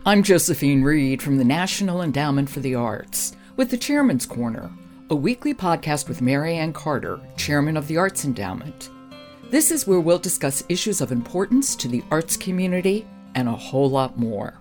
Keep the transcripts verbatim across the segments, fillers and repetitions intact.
I'm Josephine Reed from the National Endowment for the Arts with the Chairman's Corner, a weekly podcast with Mary Ann Carter, Chairman of the Arts Endowment. This is where we'll discuss issues of importance to the arts community and a whole lot more.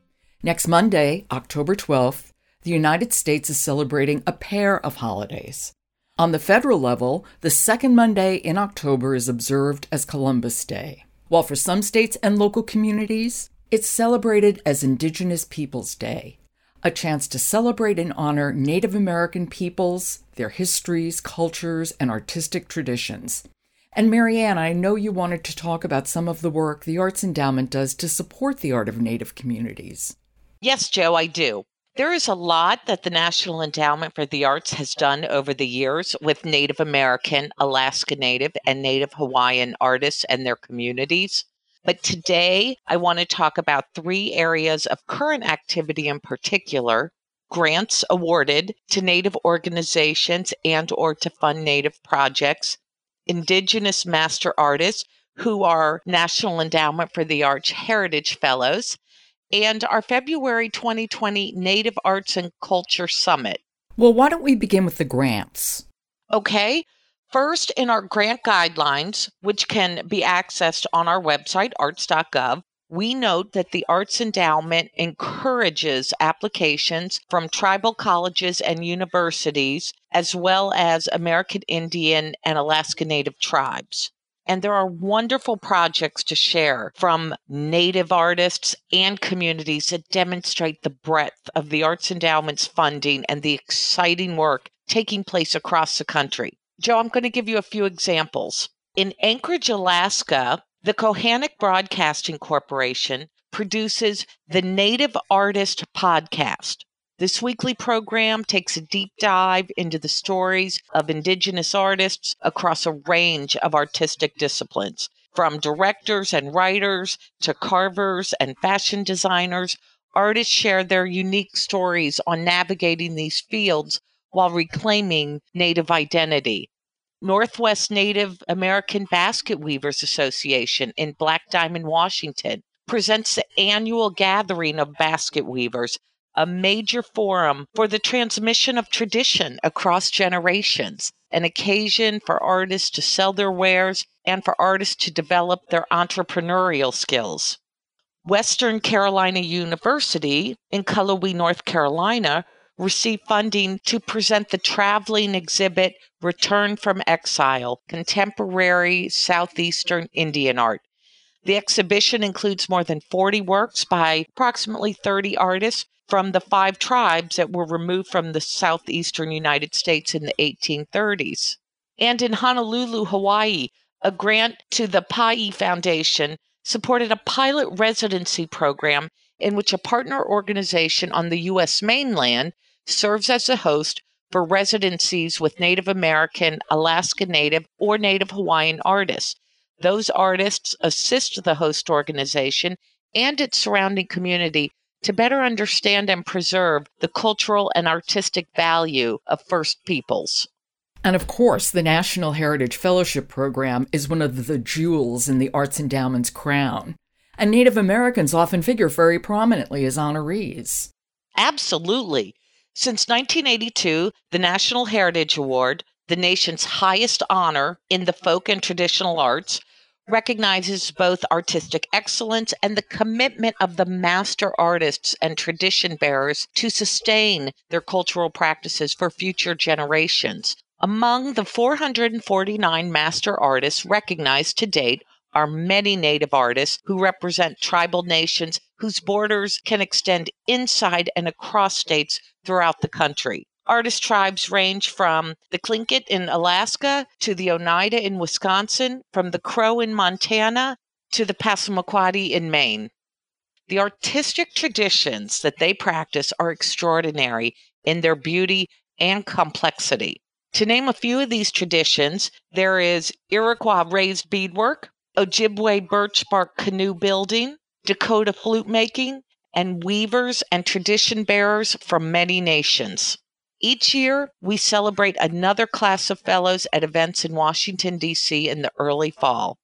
Next Monday, October twelfth, the United States is celebrating a pair of holidays. On the federal level, the second Monday in October is observed as Columbus Day, while for some states and local communities, it's celebrated as Indigenous Peoples Day, a chance to celebrate and honor Native American peoples, their histories, cultures, and artistic traditions. And Mary Ann, I know you wanted to talk about some of the work the Arts Endowment does to support the art of Native communities. Yes, Joe, I do. There is a lot that the National Endowment for the Arts has done over the years with Native American, Alaska Native, and Native Hawaiian artists and their communities. But today, I want to talk about three areas of current activity in particular: grants awarded to Native organizations and or to fund Native projects, Indigenous master artists who are National Endowment for the Arts Heritage Fellows, and our February twenty twenty Native Arts and Culture Summit. Well, why don't we begin with the grants? Okay. First, in our grant guidelines, which can be accessed on our website, arts dot gov, we note that the Arts Endowment encourages applications from tribal colleges and universities, as well as American Indian and Alaska Native tribes. And there are wonderful projects to share from Native artists and communities that demonstrate the breadth of the Arts Endowment's funding and the exciting work taking place across the country. Joe, I'm going to give you a few examples. In Anchorage, Alaska, the Kohanik Broadcasting Corporation produces the Native Artist Podcast. This weekly program takes a deep dive into the stories of Indigenous artists across a range of artistic disciplines. From directors and writers to carvers and fashion designers, artists share their unique stories on navigating these fields while reclaiming Native identity. Northwest Native American Basket Weavers Association in Black Diamond, Washington, presents the annual gathering of basket weavers, a major forum for the transmission of tradition across generations, an occasion for artists to sell their wares and for artists to develop their entrepreneurial skills. Western Carolina University in Cullowhee, North Carolina, received funding to present the traveling exhibit Return from Exile, Contemporary Southeastern Indian Art. The exhibition includes more than forty works by approximately thirty artists from the five tribes that were removed from the southeastern United States in the eighteen thirties. And in Honolulu, Hawaii, a grant to the Pa'i Foundation supported a pilot residency program in which a partner organization on the U S mainland serves as a host for residencies with Native American, Alaska Native, or Native Hawaiian artists. Those artists assist the host organization and its surrounding community to better understand and preserve the cultural and artistic value of First Peoples. And of course, the National Heritage Fellowship Program is one of the jewels in the Arts Endowment's crown. And Native Americans often figure very prominently as honorees. Absolutely. Since nineteen eighty-two, the National Heritage Award, the nation's highest honor in the folk and traditional arts, recognizes both artistic excellence and the commitment of the master artists and tradition bearers to sustain their cultural practices for future generations. Among the four hundred forty-nine master artists recognized to date are many Native artists who represent tribal nations whose borders can extend inside and across states throughout the country. Artist tribes range from the Tlingit in Alaska to the Oneida in Wisconsin, from the Crow in Montana to the Passamaquoddy in Maine. The artistic traditions that they practice are extraordinary in their beauty and complexity. To name a few of these traditions, there is Iroquois raised beadwork, Ojibwe birch bark canoe building, Dakota flute making, and weavers and tradition bearers from many nations. Each year, we celebrate another class of fellows at events in Washington, D C in the early fall.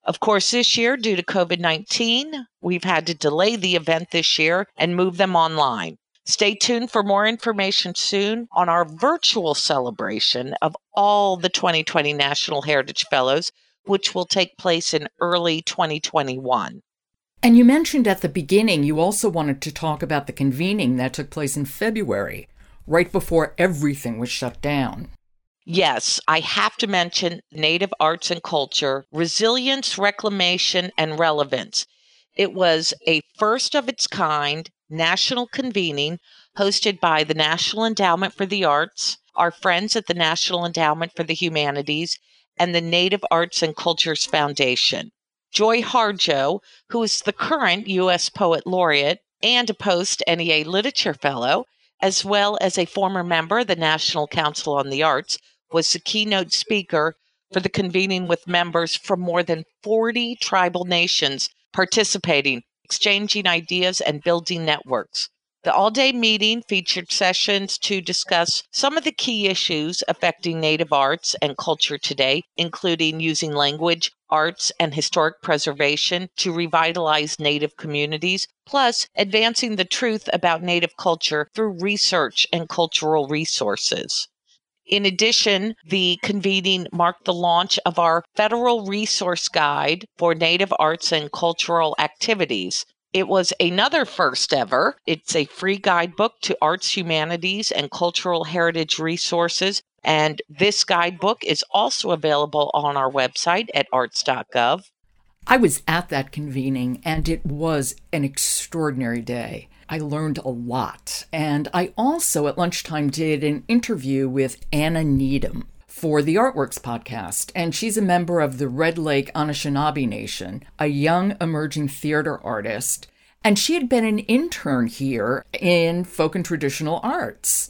Of course, this year, due to COVID nineteen, we've had to delay the event this year and move them online. Stay tuned for more information soon on our virtual celebration of all the twenty twenty National Heritage Fellows, which will take place in early twenty twenty-one. And you mentioned at the beginning you also wanted to talk about the convening that took place in February, right before everything was shut down. Yes, I have to mention Native Arts and Culture, Resilience, Reclamation, and Relevance. It was a first of its kind national convening hosted by the National Endowment for the Arts, our friends at the National Endowment for the Humanities, and the Native Arts and Cultures Foundation. Joy Harjo, who is the current U S Poet Laureate and a post-N E A Literature Fellow, as well as a former member of the National Council on the Arts, was the keynote speaker for the convening with members from more than forty tribal nations participating, exchanging ideas, and building networks. The all-day meeting featured sessions to discuss some of the key issues affecting Native arts and culture today, including using language, arts, and historic preservation to revitalize Native communities, plus advancing the truth about Native culture through research and cultural resources. In addition, the convening marked the launch of our Federal Resource Guide for Native Arts and Cultural Activities. It was another first ever. It's a free guidebook to arts, humanities, and cultural heritage resources. And this guidebook is also available on our website at arts dot gov. I was at that convening, and it was an extraordinary day. I learned a lot. And I also, at lunchtime, did an interview with Anna Needham for the Artworks podcast. And she's a member of the Red Lake Anishinaabe Nation, a young emerging theater artist. And she had been an intern here in folk and traditional arts.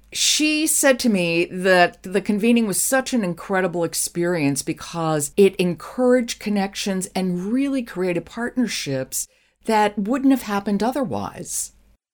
She said to me that the convening was such an incredible experience because it encouraged connections and really created partnerships that wouldn't have happened otherwise.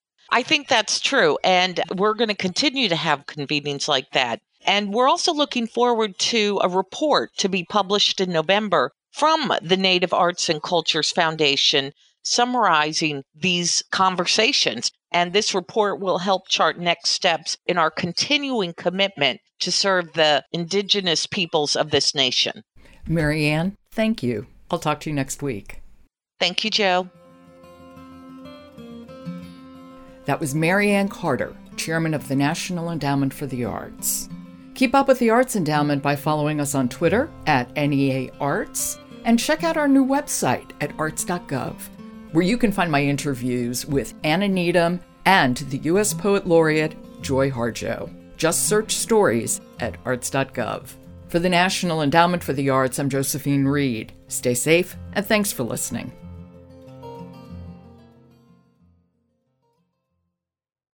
I think that's true. And we're going to continue to have convenings like that. And we're also looking forward to a report to be published in November from the Native Arts and Cultures Foundation summarizing these conversations. And this report will help chart next steps in our continuing commitment to serve the indigenous peoples of this nation. Marianne, thank you. I'll talk to you next week. Thank you, Joe. That was Marianne Carter, chairman of the National Endowment for the Arts. Keep up with the Arts Endowment by following us on Twitter at N E A Arts, and check out our new website at arts dot gov, where you can find my interviews with Anna Needham and the U S Poet Laureate Joy Harjo. Just search stories at arts dot gov. For the National Endowment for the Arts, I'm Josephine Reed. Stay safe, and thanks for listening.